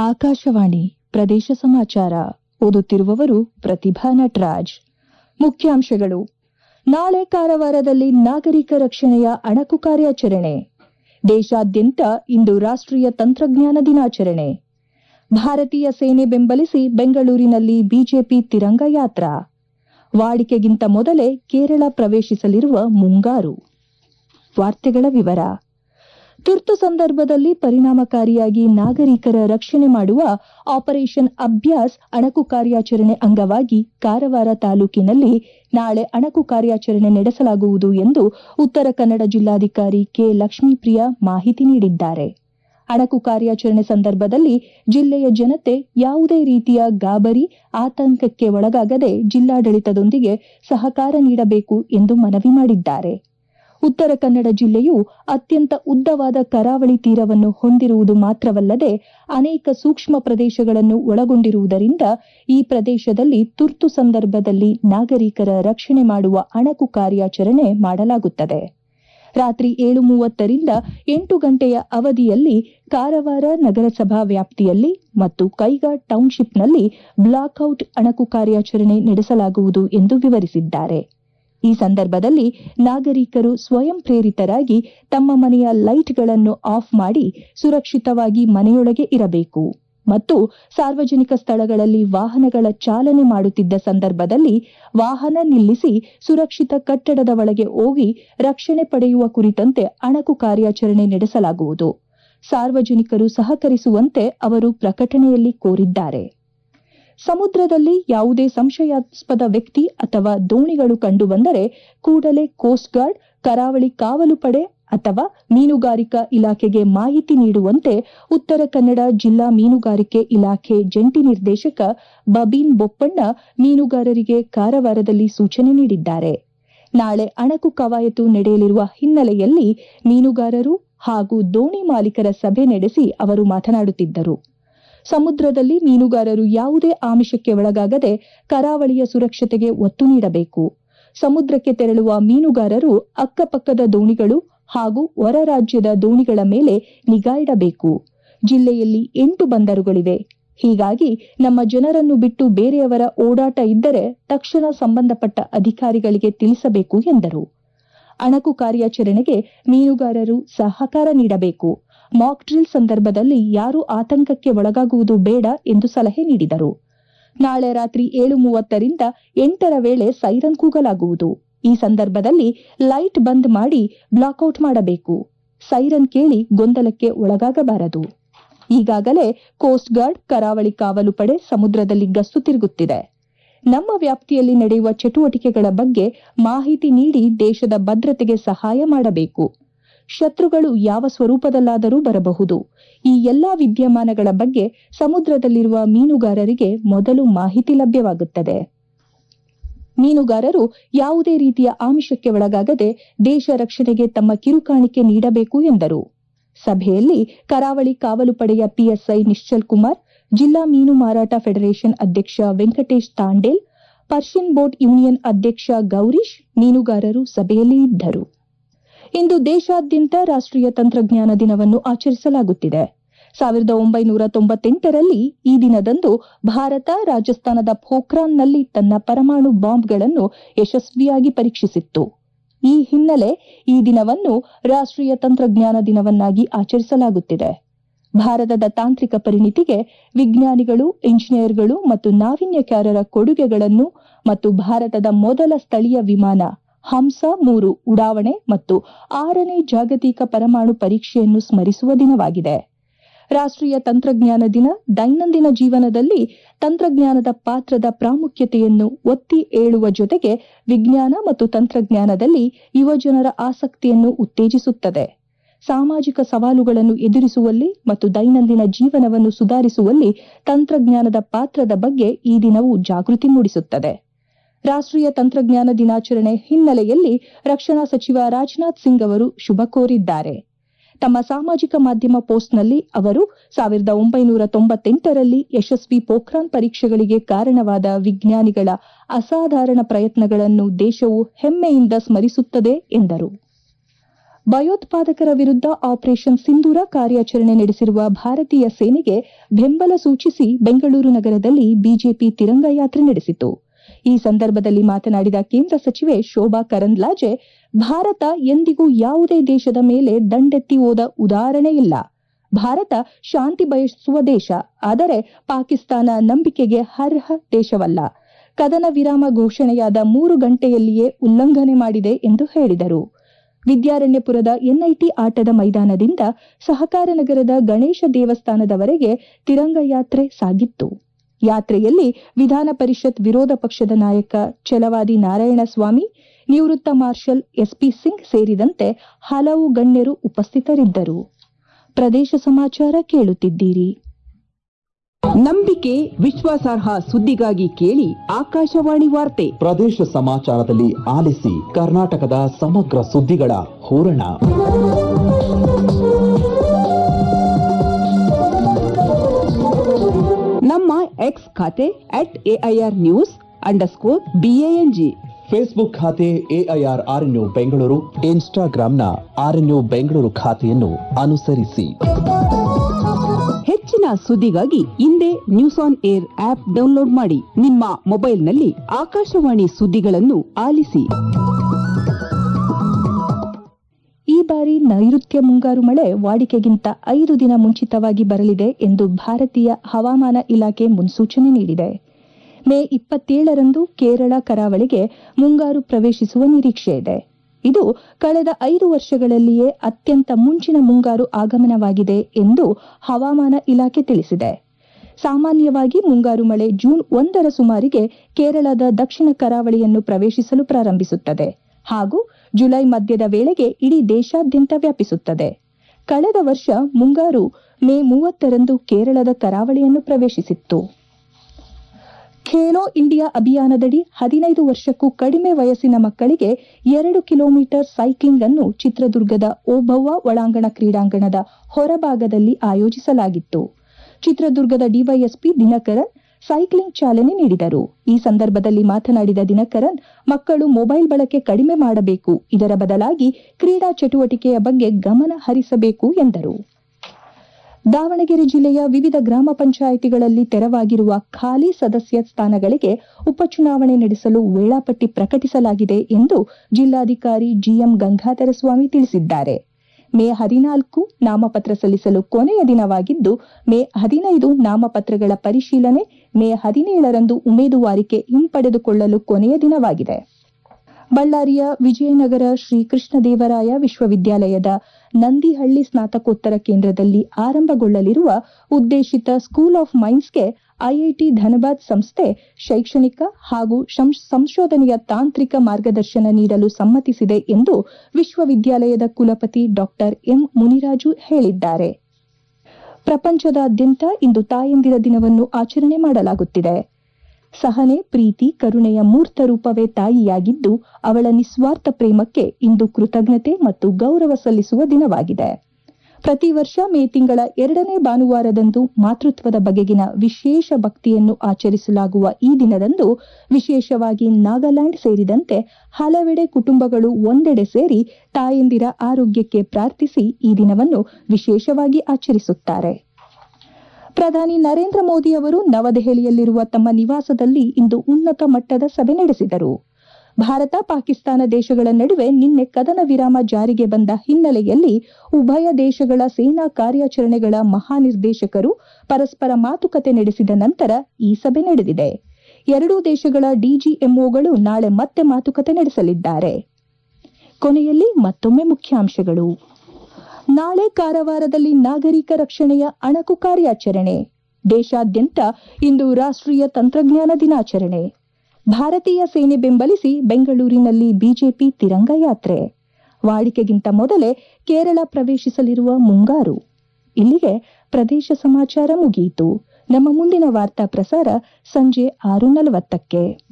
ಆಕಾಶವಾಣಿ ಪ್ರದೇಶ ಸಮಾಚಾರ ಓದುತ್ತಿರುವವರು ಪ್ರತಿಭಾ ನಟರಾಜ್. ಮುಖ್ಯಾಂಶಗಳು. ನಾಳೆ ಕಾರವಾರದಲ್ಲಿ ನಾಗರಿಕ ರಕ್ಷಣೆಯ ಅಣಕು ಕಾರ್ಯಾಚರಣೆ. ದೇಶಾದ್ಯಂತ ಇಂದು ರಾಷ್ಟ್ರೀಯ ತಂತ್ರಜ್ಞಾನ ದಿನಾಚರಣೆ. ಭಾರತೀಯ ಸೇನೆ ಬೆಂಬಲಿಸಿ ಬೆಂಗಳೂರಿನಲ್ಲಿ ಬಿಜೆಪಿ ತಿರಂಗ ಯಾತ್ರಾ. ವಾಡಿಕೆಗಿಂತ ಮೊದಲೇ ಕೇರಳ ಪ್ರವೇಶಿಸಲಿರುವ ಮುಂಗಾರು. ವಾರ್ತೆಗಳ ವಿವರ. ತುರ್ತು ಸಂದರ್ಭದಲ್ಲಿ ಪರಿಣಾಮಕಾರಿಯಾಗಿ ನಾಗರಿಕರ ರಕ್ಷಣೆ ಮಾಡುವ ಆಪರೇಷನ್ ಅಭ್ಯಾಸ್ ಅಣಕು ಕಾರ್ಯಾಚರಣೆ ಅಂಗವಾಗಿ ಕಾರವಾರ ತಾಲೂಕಿನಲ್ಲಿ ನಾಳೆ ಅಣಕು ಕಾರ್ಯಾಚರಣೆ ನಡೆಸಲಾಗುವುದು ಎಂದು ಉತ್ತರ ಕನ್ನಡ ಜಿಲ್ಲಾಧಿಕಾರಿ ಕೆ. ಲಕ್ಷ್ಮೀಪ್ರಿಯಾ ಮಾಹಿತಿ ನೀಡಿದ್ದಾರೆ. ಅಣಕು ಕಾರ್ಯಾಚರಣೆ ಸಂದರ್ಭದಲ್ಲಿ ಜಿಲ್ಲೆಯ ಜನತೆ ಯಾವುದೇ ರೀತಿಯ ಗಾಬರಿ, ಆತಂಕಕ್ಕೆ ಒಳಗಾಗದೆ ಜಿಲ್ಲಾಡಳಿತದೊಂದಿಗೆ ಸಹಕಾರ ನೀಡಬೇಕು ಎಂದು ಮನವಿ ಮಾಡಿದ್ದಾರೆ. ಉತ್ತರ ಕನ್ನಡ ಜಿಲ್ಲೆಯು ಅತ್ಯಂತ ಉದ್ದವಾದ ಕರಾವಳಿ ತೀರವನ್ನು ಹೊಂದಿರುವುದು ಮಾತ್ರವಲ್ಲದೆ ಅನೇಕ ಸೂಕ್ಷ್ಮ ಪ್ರದೇಶಗಳನ್ನು ಒಳಗೊಂಡಿರುವುದರಿಂದ ಈ ಪ್ರದೇಶದಲ್ಲಿ ತುರ್ತು ಸಂದರ್ಭದಲ್ಲಿ ನಾಗರಿಕರ ರಕ್ಷಣೆ ಮಾಡುವ ಅಣಕು ಕಾರ್ಯಾಚರಣೆ ಮಾಡಲಾಗುತ್ತದೆ. ರಾತ್ರಿ 7:30 ರಿಂದ 8 ಗಂಟೆಯ ಅವಧಿಯಲ್ಲಿ ಕಾರವಾರ ನಗರಸಭಾ ವ್ಯಾಪ್ತಿಯಲ್ಲಿ ಮತ್ತು ಕೈಗಾಡ್ ಟೌನ್ಶಿಪ್ನಲ್ಲಿ ಬ್ಲಾಕ್ಔಟ್ ಅಣಕು ಕಾರ್ಯಾಚರಣೆ ನಡೆಸಲಾಗುವುದು ಎಂದು ವಿವರಿಸಿದ್ದಾರೆ. ಈ ಸಂದರ್ಭದಲ್ಲಿ ನಾಗರಿಕರು ಸ್ವಯಂ ಪ್ರೇರಿತರಾಗಿ ತಮ್ಮ ಮನೆಯ ಲೈಟ್ಗಳನ್ನು ಆಫ್ ಮಾಡಿ ಸುರಕ್ಷಿತವಾಗಿ ಮನೆಯೊಳಗೆ ಇರಬೇಕು ಮತ್ತು ಸಾರ್ವಜನಿಕ ಸ್ಥಳಗಳಲ್ಲಿ ವಾಹನಗಳ ಚಾಲನೆ ಮಾಡುತ್ತಿದ್ದ ಸಂದರ್ಭದಲ್ಲಿ ವಾಹನ ನಿಲ್ಲಿಸಿ ಸುರಕ್ಷಿತ ಕಟ್ಟಡದ ಒಳಗೆ ಹೋಗಿ ರಕ್ಷಣೆ ಪಡೆಯುವ ಕುರಿತಂತೆ ಅಣಕು ಕಾರ್ಯಾಚರಣೆ ನಡೆಸಲಾಗುವುದು. ಸಾರ್ವಜನಿಕರು ಸಹಕರಿಸುವಂತೆ ಅವರು ಪ್ರಕಟಣೆಯಲ್ಲಿ ಕೋರಿದ್ದಾರೆ. ಸಮುದ್ರದಲ್ಲಿ ಯಾವುದೇ ಸಂಶಯಾಸ್ಪದ ವ್ಯಕ್ತಿ ಅಥವಾ ದೋಣಿಗಳು ಕಂಡುಬಂದರೆ ಕೂಡಲೇ ಕೋಸ್ಟ್ ಗಾರ್ಡ್, ಕರಾವಳಿ ಕಾವಲು ಪಡೆ ಅಥವಾ ಮೀನುಗಾರಿಕಾ ಇಲಾಖೆಗೆ ಮಾಹಿತಿ ನೀಡುವಂತೆ ಉತ್ತರ ಕನ್ನಡ ಜಿಲ್ಲಾ ಮೀನುಗಾರಿಕೆ ಇಲಾಖೆ ಜಂಟಿ ನಿರ್ದೇಶಕ ಬಬೀನ್ ಬೊಪ್ಪಣ್ಣ ಮೀನುಗಾರರಿಗೆ ಕಾರವಾರದಲ್ಲಿ ಸೂಚನೆ ನೀಡಿದ್ದಾರೆ. ನಾಳೆ ಅಣಕು ಕವಾಯತು ನಡೆಯಲಿರುವ ಹಿನ್ನೆಲೆಯಲ್ಲಿ ಮೀನುಗಾರರು ಹಾಗೂ ದೋಣಿ ಮಾಲೀಕರ ಸಭೆ ನಡೆಸಿ ಅವರು ಮಾತನಾಡುತ್ತಿದ್ದರು. ಸಮುದ್ರದಲ್ಲಿ ಮೀನುಗಾರರು ಯಾವುದೇ ಆಮಿಷಕ್ಕೆ ಒಳಗಾಗದೆ ಕರಾವಳಿಯ ಸುರಕ್ಷತೆಗೆ ಒತ್ತು ನೀಡಬೇಕು. ಸಮುದ್ರಕ್ಕೆ ತೆರಳುವ ಮೀನುಗಾರರು ಅಕ್ಕಪಕ್ಕದ ದೋಣಿಗಳು ಹಾಗೂ ಹೊರ ರಾಜ್ಯದ ದೋಣಿಗಳ ಮೇಲೆ ನಿಗಾ ಇಡಬೇಕು. ಜಿಲ್ಲೆಯಲ್ಲಿ 8 ಬಂದರುಗಳಿವೆ. ಹೀಗಾಗಿ ನಮ್ಮ ಜನರನ್ನು ಬಿಟ್ಟು ಬೇರೆಯವರ ಓಡಾಟ ಇದ್ದರೆ ತಕ್ಷಣ ಸಂಬಂಧಪಟ್ಟ ಅಧಿಕಾರಿಗಳಿಗೆ ತಿಳಿಸಬೇಕು ಎಂದರು. ಅಣಕು ಕಾರ್ಯಾಚರಣೆಗೆ ಮೀನುಗಾರರು ಸಹಕಾರ ನೀಡಬೇಕು. ಮಾಕ್ ಡ್ರಿಲ್ ಸಂದರ್ಭದಲ್ಲಿ ಯಾರೂ ಆತಂಕಕ್ಕೆ ಒಳಗಾಗುವುದು ಬೇಡ ಎಂದು ಸಲಹೆ ನೀಡಿದರು. ನಾಳೆ ರಾತ್ರಿ 7:30 ರಿಂದ 8 ವೇಳೆ ಸೈರನ್ ಕೂಗಲಾಗುವುದು. ಈ ಸಂದರ್ಭದಲ್ಲಿ ಲೈಟ್ ಬಂದ್ ಮಾಡಿ ಬ್ಲಾಕ್ಔಟ್ ಮಾಡಬೇಕು. ಸೈರನ್ ಕೇಳಿ ಗೊಂದಲಕ್ಕೆ ಒಳಗಾಗಬಾರದು. ಈಗಾಗಲೇ ಕೋಸ್ಟ್ ಗಾರ್ಡ್, ಕರಾವಳಿ ಕಾವಲು ಪಡೆ ಸಮುದ್ರದಲ್ಲಿ ಗಸ್ತು ತಿರುಗುತ್ತಿದೆ. ನಮ್ಮ ವ್ಯಾಪ್ತಿಯಲ್ಲಿ ನಡೆಯುವ ಚಟುವಟಿಕೆಗಳ ಬಗ್ಗೆ ಮಾಹಿತಿ ನೀಡಿ ದೇಶದ ಭದ್ರತೆಗೆ ಸಹಾಯ ಮಾಡಬೇಕು. ಶತ್ರುಗಳು ಯಾವ ಸ್ವರೂಪದಲ್ಲಾದರೂ ಬರಬಹುದು. ಈ ಎಲ್ಲಾ ವಿದ್ಯಮಾನಗಳ ಬಗ್ಗೆ ಸಮುದ್ರದಲ್ಲಿರುವ ಮೀನುಗಾರರಿಗೆ ಮೊದಲು ಮಾಹಿತಿ ಲಭ್ಯವಾಗುತ್ತದೆ. ಮೀನುಗಾರರು ಯಾವುದೇ ರೀತಿಯ ಆಮಿಷಕ್ಕೆ ಒಳಗಾಗದೆ ದೇಶ ರಕ್ಷಣೆಗೆ ತಮ್ಮ ಕಿರುಕಾಣಿಕೆ ನೀಡಬೇಕು ಎಂದರು. ಸಭೆಯಲ್ಲಿ ಕರಾವಳಿ ಕಾವಲು ಪಡೆಯ ಪಿಎಸ್ಐ ನಿಶ್ಚಲ್ ಕುಮಾರ್, ಜಿಲ್ಲಾ ಮೀನು ಮಾರಾಟ ಫೆಡರೇಷನ್ ಅಧ್ಯಕ್ಷ Venkatesh Tandel, purse seine boat union ಅಧ್ಯಕ್ಷ ಗೌರೀಶ್ ಮೀನುಗಾರರು ಸಭೆಯಲ್ಲಿ ಇದ್ದರು. ಇಂದು ದೇಶಾದ್ಯಂತ ರಾಷ್ಟ್ರೀಯ ತಂತ್ರಜ್ಞಾನ ದಿನವನ್ನು ಆಚರಿಸಲಾಗುತ್ತಿದೆ. 1998ರಲ್ಲಿ ಈ ದಿನದಂದು ಭಾರತ ರಾಜಸ್ಥಾನದ ಪೋಖ್ರಾನ್ನಲ್ಲಿ ತನ್ನ ಪರಮಾಣು ಬಾಂಬ್ಗಳನ್ನು ಯಶಸ್ವಿಯಾಗಿ ಪರೀಕ್ಷಿಸಿತ್ತು. ಈ ಹಿನ್ನೆಲೆ ಈ ದಿನವನ್ನು ರಾಷ್ಟ್ರೀಯ ತಂತ್ರಜ್ಞಾನ ದಿನವನ್ನಾಗಿ ಆಚರಿಸಲಾಗುತ್ತಿದೆ. ಭಾರತದ ತಾಂತ್ರಿಕ ಪರಿಣಿತಿಗೆ ವಿಜ್ಞಾನಿಗಳು, ಇಂಜಿನಿಯರ್ಗಳು ಮತ್ತು ನಾವೀನ್ಯಕಾರರ ಕೊಡುಗೆಗಳನ್ನು ಮತ್ತು ಭಾರತದ ಮೊದಲ ಸ್ಥಳೀಯ ವಿಮಾನ ಹಂಸ-3 ಉಡಾವಣೆ ಮತ್ತು 6ನೇ ಜಾಗತಿಕ ಪರಮಾಣು ಪರೀಕ್ಷೆಯನ್ನು ಸ್ಮರಿಸುವ ದಿನವಾಗಿದೆ. ರಾಷ್ಟ್ರೀಯ ತಂತ್ರಜ್ಞಾನ ದಿನ ದೈನಂದಿನ ಜೀವನದಲ್ಲಿ ತಂತ್ರಜ್ಞಾನದ ಪಾತ್ರದ ಪ್ರಾಮುಖ್ಯತೆಯನ್ನು ಒತ್ತಿ ಹೇಳುವ ಜೊತೆಗೆ ವಿಜ್ಞಾನ ಮತ್ತು ತಂತ್ರಜ್ಞಾನದಲ್ಲಿ ಯುವಜನರ ಆಸಕ್ತಿಯನ್ನು ಉತ್ತೇಜಿಸುತ್ತದೆ. ಸಾಮಾಜಿಕ ಸವಾಲುಗಳನ್ನು ಎದುರಿಸುವಲ್ಲಿ ಮತ್ತು ದೈನಂದಿನ ಜೀವನವನ್ನು ಸುಧಾರಿಸುವಲ್ಲಿ ತಂತ್ರಜ್ಞಾನದ ಪಾತ್ರದ ಬಗ್ಗೆ ಈ ದಿನವು ಜಾಗೃತಿ ಮೂಡಿಸುತ್ತದೆ. ರಾಷ್ಟ್ರೀಯ ತಂತ್ರಜ್ಞಾನ ದಿನಾಚರಣೆ ಹಿನ್ನೆಲೆಯಲ್ಲಿ ರಕ್ಷಣಾ ಸಚಿವ ರಾಜನಾಥ್ ಸಿಂಗ್ ಅವರು ಶುಭ ಕೋರಿದ್ದಾರೆ. ತಮ್ಮ ಸಾಮಾಜಿಕ ಮಾಧ್ಯಮ ಪೋಸ್ಟ್ನಲ್ಲಿ ಅವರು 1998ರಲ್ಲಿ ಯಶಸ್ವಿ ಪೋಖ್ರಾನ್ ಪರೀಕ್ಷೆಗಳಿಗೆ ಕಾರಣವಾದ ವಿಜ್ಞಾನಿಗಳ ಅಸಾಧಾರಣ ಪ್ರಯತ್ನಗಳನ್ನು ದೇಶವು ಹೆಮ್ಮೆಯಿಂದ ಸ್ಮರಿಸುತ್ತದೆ ಎಂದರು. ಭಯೋತ್ಪಾದಕರ ವಿರುದ್ಧ ಆಪರೇಷನ್ ಸಿಂಧೂರ ಕಾರ್ಯಾಚರಣೆ ನಡೆಸಿರುವ ಭಾರತೀಯ ಸೇನೆಗೆ ಬೆಂಬಲ ಸೂಚಿಸಿ ಬೆಂಗಳೂರು ನಗರದಲ್ಲಿ ಬಿಜೆಪಿ ತಿರಂಗ ಯಾತ್ರೆ ನಡೆಸಿತು. ಈ ಸಂದರ್ಭದಲ್ಲಿ ಮಾತನಾಡಿದ ಕೇಂದ್ರ ಸಚಿವೆ ಶೋಭಾ ಕರಂದ್ಲಾಜೆ, ಭಾರತ ಎಂದಿಗೂ ಯಾವುದೇ ದೇಶದ ಮೇಲೆ ದಂಡೆತ್ತಿ ಹೋದ ಉದಾಹರಣೆ ಇಲ್ಲ. ಭಾರತ ಶಾಂತಿ ಬಯಸುವ ದೇಶ, ಆದರೆ ಪಾಕಿಸ್ತಾನ ನಂಬಿಕೆಗೆ ಅರ್ಹ ದೇಶವಲ್ಲ. ಕದನ ವಿರಾಮ ಘೋಷಣೆಯಾದ 3 ಗಂಟೆಯಲ್ಲಿಯೇ ಉಲ್ಲಂಘನೆ ಮಾಡಿದೆ ಎಂದು ಹೇಳಿದರು. ವಿದ್ಯಾರಣ್ಯಪುರದ ಎನ್ಐಟಿ ಆಟದ ಮೈದಾನದಿಂದ ಸಹಕಾರ ನಗರದ ಗಣೇಶ ದೇವಸ್ಥಾನದವರೆಗೆ ತಿರಂಗ ಯಾತ್ರೆ ಸಾಗಿತ್ತು. ಯಾತ್ರೆಯಲ್ಲಿ ವಿಧಾನ ಪರಿಷತ್ ವಿರೋಧ ಪಕ್ಷದ ನಾಯಕ ಛಲವಾದಿ ನಾರಾಯಣಸ್ವಾಮಿ, ನಿವೃತ್ತ ಮಾರ್ಷಲ್ ಎಸ್ಪಿ ಸಿಂಗ್ ಸೇರಿದಂತೆ ಹಲವು ಗಣ್ಯರು ಉಪಸ್ಥಿತರಿದ್ದರು. ಪ್ರದೇಶ ಸಮಾಚಾರ ಕೇಳುತ್ತಿದ್ದೀರಿ. ನಂಬಿಕೆ, ವಿಶ್ವಾಸಾರ್ಹ ಸುದ್ದಿಗಾಗಿ ಕೇಳಿ ಆಕಾಶವಾಣಿ ವಾರ್ತೆ. ಪ್ರದೇಶ ಸಮಾಚಾರದಲ್ಲಿ ಆಲಿಸಿ ಕರ್ನಾಟಕದ ಸಮಗ್ರ ಸುದ್ದಿಗಳ ಹೂರಣ. ನಮ್ಮ ಎಕ್ಸ್ ಖಾತೆ @AIR_News_BANG, ಫೇಸ್ಬುಕ್ ಖಾತೆ AIR_RNU ಬೆಂಗಳೂರು, ಇನ್ಸ್ಟಾಗ್ರಾಂನ RNU ಬೆಂಗಳೂರು ಖಾತೆಯನ್ನು ಅನುಸರಿಸಿ. ಹೆಚ್ಚಿನ ಸುದ್ದಿಗಾಗಿ ಹಿಂದೆ news on air app download ಮಾಡಿ. ನಿಮ್ಮ ಮೊಬೈಲ್ನಲ್ಲಿ ಆಕಾಶವಾಣಿ ಸುದ್ದಿಗಳನ್ನು ಆಲಿಸಿ. ಈ ಬಾರಿ ನೈಋತ್ಯ ಮುಂಗಾರು ಮಳೆ ವಾಡಿಕೆಗಿಂತ 5 ದಿನ ಮುಂಚಿತವಾಗಿ ಬರಲಿದೆ ಎಂದು ಭಾರತೀಯ ಹವಾಮಾನ ಇಲಾಖೆ ಮುನ್ಸೂಚನೆ ನೀಡಿದೆ. ಮೇ 27ರಂದು ಕೇರಳ ಕರಾವಳಿಗೆ ಮುಂಗಾರು ಪ್ರವೇಶಿಸುವ ನಿರೀಕ್ಷೆ ಇದೆ. ಇದು ಕಳೆದ 5 ವರ್ಷಗಳಲ್ಲಿಯೇ ಅತ್ಯಂತ ಮುಂಚಿನ ಮುಂಗಾರು ಆಗಮನವಾಗಿದೆ ಎಂದು ಹವಾಮಾನ ಇಲಾಖೆ ತಿಳಿಸಿದೆ. ಸಾಮಾನ್ಯವಾಗಿ ಮುಂಗಾರು ಮಳೆ ಜೂನ್ 1ರ ಸುಮಾರಿಗೆ ಕೇರಳದ ದಕ್ಷಿಣ ಕರಾವಳಿಯನ್ನು ಪ್ರವೇಶಿಸಲು ಪ್ರಾರಂಭಿಸುತ್ತದೆ ಹಾಗೂ ಜುಲೈ ಮಧ್ಯದ ವೇಳೆಗೆ ಇಡೀ ದೇಶಾದ್ಯಂತ ವ್ಯಾಪಿಸುತ್ತದೆ. ಕಳೆದ ವರ್ಷ ಮುಂಗಾರು ಮೇ 30ರಂದು ಕೇರಳದ ಕರಾವಳಿಯನ್ನು ಪ್ರವೇಶಿಸಿತ್ತು. ಖೇಲೋ ಇಂಡಿಯಾ ಅಭಿಯಾನದಡಿ 15 ವರ್ಷಕ್ಕೂ ಕಡಿಮೆ ವಯಸ್ಸಿನ ಮಕ್ಕಳಿಗೆ 2 ಕಿಲೋಮೀಟರ್ ಸೈಕ್ಲಿಂಗ್ ಅನ್ನು ಚಿತ್ರದುರ್ಗದ ಓಬವ್ವ ಒಳಾಂಗಣ ಕ್ರೀಡಾಂಗಣದ ಹೊರಭಾಗದಲ್ಲಿ ಆಯೋಜಿಸಲಾಗಿತ್ತು. ಚಿತ್ರದುರ್ಗದ ಡಿವೈಎಸ್ಪಿ ದಿನಕರನ್ ಸೈಕ್ಲಿಂಗ್ ಚಾಲನೆ ನೀಡಿದರು. ಈ ಸಂದರ್ಭದಲ್ಲಿ ಮಾತನಾಡಿದ ದಿನಕರನ್, ಮಕ್ಕಳು ಮೊಬೈಲ್ ಬಳಕೆ ಕಡಿಮೆ ಮಾಡಬೇಕು, ಇದರ ಬದಲಾಗಿ ಕ್ರೀಡಾ ಚಟುವಟಿಕೆಯ ಬಗ್ಗೆ ಗಮನ ಹರಿಸಬೇಕು ಎಂದರು. ದಾವಣಗೆರೆ ಜಿಲ್ಲೆಯ ವಿವಿಧ ಗ್ರಾಮ ಪಂಚಾಯಿತಿಗಳಲ್ಲಿ ತೆರವಾಗಿರುವ ಖಾಲಿ ಸದಸ್ಯ ಸ್ಥಾನಗಳಿಗೆ ಉಪಚುನಾವಣೆ ನಡೆಸಲು ವೇಳಾಪಟ್ಟಿ ಪ್ರಕಟಿಸಲಾಗಿದೆ ಎಂದು ಜಿಲ್ಲಾಧಿಕಾರಿ ಜಿಎಂ ಗಂಗಾಧರ ಸ್ವಾಮಿ ತಿಳಿಸಿದ್ದಾರೆ. ಮೇ 14 ನಾಮಪತ್ರ ಸಲ್ಲಿಸಲು ಕೊನೆಯ ದಿನವಾಗಿದ್ದು, ಮೇ 15 ನಾಮಪತ್ರಗಳ ಪರಿಶೀಲನೆ, ಮೇ 17ರಂದು ಉಮೇದುವಾರಿಕೆ ಹಿಂಪಡೆದುಕೊಳ್ಳಲು ಕೊನೆಯ ದಿನವಾಗಿದೆ. ಬಳ್ಳಾರಿಯ ವಿಜಯನಗರ ಶ್ರೀ ಕೃಷ್ಣದೇವರಾಯ ವಿಶ್ವವಿದ್ಯಾಲಯದ ನಂದಿಹಳ್ಳಿ ಸ್ನಾತಕೋತ್ತರ ಕೇಂದ್ರದಲ್ಲಿ ಆರಂಭಗೊಳ್ಳಲಿರುವ ಉದ್ದೇಶಿತ ಸ್ಕೂಲ್ ಆಫ್ ಮೈನ್ಸ್ಗೆ ಐಐಟಿ ಧನಬಾದ್ ಸಂಸ್ಥೆ ಶೈಕ್ಷಣಿಕ ಹಾಗೂ ಸಂಶೋಧನೆಯ ತಾಂತ್ರಿಕ ಮಾರ್ಗದರ್ಶನ ನೀಡಲು ಸಮ್ಮತಿಸಿದೆ ಎಂದು ವಿಶ್ವವಿದ್ಯಾಲಯದ ಕುಲಪತಿ ಡಾ ಎಂ ಮುನಿರಾಜು ಹೇಳಿದ್ದಾರೆ. ಪ್ರಪಂಚದಾದ್ಯಂತ ಇಂದು ತಾಯಂದಿರ ದಿನವನ್ನು ಆಚರಣೆ ಮಾಡಲಾಗುತ್ತಿದೆ. ಸಹನೆ, ಪ್ರೀತಿ, ಕರುಣೆಯ ಮೂರ್ತ ರೂಪವೇ ತಾಯಿಯಾಗಿದ್ದು, ಅವಳ ನಿಸ್ವಾರ್ಥ ಪ್ರೇಮಕ್ಕೆ ಇಂದು ಕೃತಜ್ಞತೆ ಮತ್ತು ಗೌರವ ಸಲ್ಲಿಸುವ ದಿನವಾಗಿದೆ. ಪ್ರತಿ ವರ್ಷ ಮೇ ತಿಂಗಳ 2ನೇ ಭಾನುವಾರದಂದು ಮಾತೃತ್ವದ ಬಗೆಗಿನ ವಿಶೇಷ ಭಕ್ತಿಯನ್ನು ಆಚರಿಸಲಾಗುವ ಈ ದಿನದಂದು ವಿಶೇಷವಾಗಿ ನಾಗಾಲ್ಯಾಂಡ್ ಸೇರಿದಂತೆ ಹಲವೆಡೆ ಕುಟುಂಬಗಳು ಒಂದೆಡೆ ಸೇರಿ ತಾಯಂದಿರ ಆರೋಗ್ಯಕ್ಕೆ ಪ್ರಾರ್ಥಿಸಿ ಈ ದಿನವನ್ನು ವಿಶೇಷವಾಗಿ ಆಚರಿಸುತ್ತಾರೆ. ಪ್ರಧಾನಿ ನರೇಂದ್ರ ಮೋದಿ ಅವರು ನವದೆಹಲಿಯಲ್ಲಿರುವ ತಮ್ಮ ನಿವಾಸದಲ್ಲಿ ಇಂದು ಉನ್ನತ ಮಟ್ಟದ ಸಭೆ ನಡೆಸಿದರು. ಭಾರತ ಪಾಕಿಸ್ತಾನ ದೇಶಗಳ ನಡುವೆ ನಿನ್ನೆ ಕದನ ವಿರಾಮ ಜಾರಿಗೆ ಬಂದ ಹಿನ್ನೆಲೆಯಲ್ಲಿ ಉಭಯ ದೇಶಗಳ ಸೇನಾ ಕಾರ್ಯಾಚರಣೆಗಳ ಮಹಾನಿರ್ದೇಶಕರು ಪರಸ್ಪರ ಮಾತುಕತೆ ನಡೆಸಿದ ನಂತರ ಈ ಸಭೆ ನಡೆದಿದೆ. ಎರಡೂ ದೇಶಗಳ ಡಿಜಿಎಂಒಗಳು ನಾಳೆ ಮತ್ತೆ ಮಾತುಕತೆ ನಡೆಸಲಿದ್ದಾರೆ. ಕೊನೆಯಲ್ಲಿ ಮತ್ತೊಮ್ಮೆ ಮುಖ್ಯಾಂಶಗಳು. ನಾಳೆ ಕಾರವಾರದಲ್ಲಿ ನಾಗರಿಕ ರಕ್ಷಣೆಯ ಅಣಕು ಕಾರ್ಯಾಚರಣೆ. ದೇಶಾದ್ಯಂತ ಇಂದು ರಾಷ್ಟ್ರೀಯ ತಂತ್ರಜ್ಞಾನ ದಿನಾಚರಣೆ. ಭಾರತೀಯ ಸೇನೆ ಬೆಂಬಲಿಸಿ ಬೆಂಗಳೂರಿನಲ್ಲಿ ಬಿಜೆಪಿ ತಿರಂಗ ಯಾತ್ರೆ. ವಾಡಿಕೆಗಿಂತ ಮೊದಲೇ ಕೇರಳ ಪ್ರವೇಶಿಸಲಿರುವ ಮುಂಗಾರು. ಇಲ್ಲಿಗೆ ಪ್ರದೇಶ ಸಮಾಚಾರ ಮುಗಿಯಿತು. ನಮ್ಮ ಮುಂದಿನ ವಾರ್ತಾ ಪ್ರಸಾರ ಸಂಜೆ 6:40ಕ್ಕೆ.